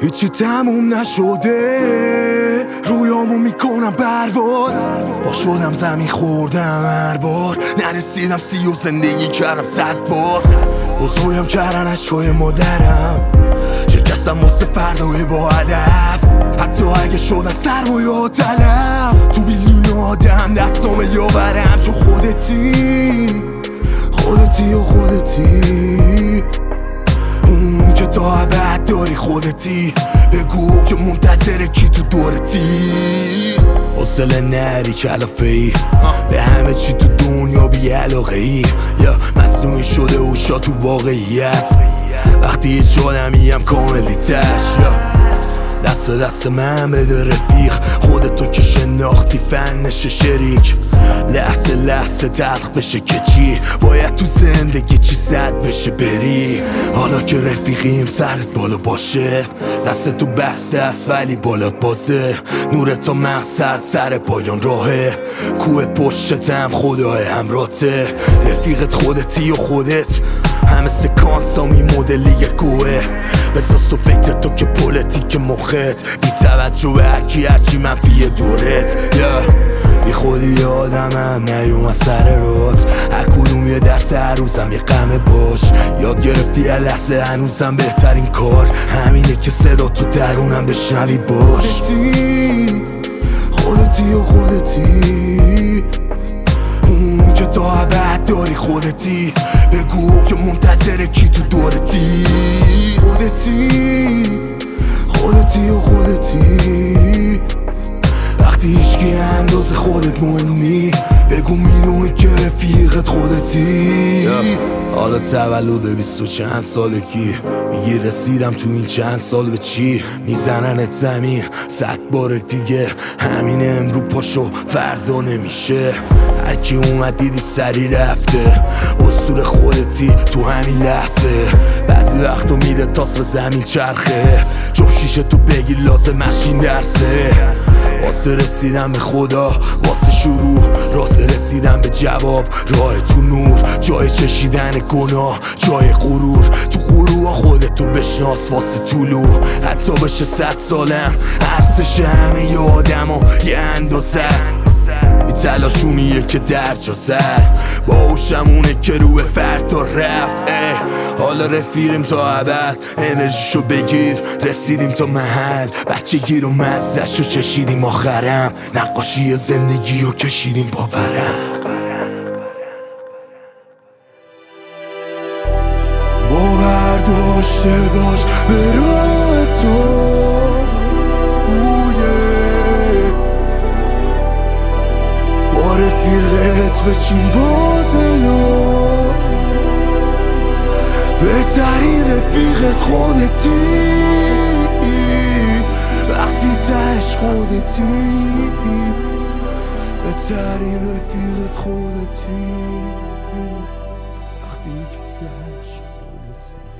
هیچی تموم نشده، رویامو میکنم پرواز. با شدم زمین خوردم هر بار، نرسیدم 30 و زندگی کردم 100 بار. بزرگم کردن عشقای مادرم، شکستم واسه فردای با هدف. حتی اگه شدن سرمایه و طلب، تو بیلیون آدم دستام یاورم. تو خودتی و خودتی، اون که تا ابد داری خودتی. بگو که منتظر کی تو دورتی. حوصله نری کلافه ای، به همه چی تو دنیا بی علاقه ای. یا مصنوعی شده و شا تو واقعیت، وقتی هیچ آدمیم کاملی تش. دست به دست من بده رفیق، خودتو که شناختی فنش شریک. لحظه لحظه تلخ بشه که چی، باید تو زندگی چی زد بشه بری. حالا که رفیقیم سرت بالا باشه، دست تو بسته است ولی بالات بازه. نور تا مقصد سر پایان راهه، کوه پشتم خدای همراته. رفیقت خودتی و خودت، همه سکانس ها می مدلی گوه. بساز تو فکر تو که پولیتیک مخت، بی توجه به هرچی منفی دورت. بی خودی آدمم نیومد سر روت، هر کدوم یه درس هر روزم یه غمه باش. یاد گرفتی یه لحظه هنوزم بهترین کار همینه که صدا تو درونم بشنوی باش. خودتی و خودتی، اون که تا ابد داری خودتی. بگو که منتظر کی تو دورتی. خودتی و خودتی، وقتی هیچکی اندازه خودت مهمی. بگو میدونی که رفیقت خودتی. حالا تولد 20 و چند سالگی، میگی رسیدم تو این چند سال به چی. میزننت زمین 100 بار دیگه، همین امرو پاشو فردا نمیشه. هرکی اومد دیدی سری رفته، اسطوره خودتی تو همین لحظه. بعضی وقتا میده تاس به زمین چرخه، جفت شیشه تو بگیر لازم مشین درسه. واسه رسیدم به خدا، واسه شروع راسه رسیدم به جواب. راه تو نور، جای چشیدن گناه، جای غرور. تو غرور خودتو بشناس واسه طولو. حتی بشه 100 سالم، ارزش همه ی آدم و یه اندازه است. بی تلاشونیه که در جا زد، باهوشمونه که روی فردا رفت. حالا رفیقیم تا ابد، انرژیشو بگیر رسیدیم تا محل. بچگی رو مزه‌شو چشیدیم، آخرم نقاشی زندگی رو کشیدیم با ورق. باور داشته باش به راه تو، با رفیقت بچین بازلو. بهترین رفیقت خودتی، وقتی تهش خودتی. بهترین رفیقت خودتی، وقتی که تهش خودتی.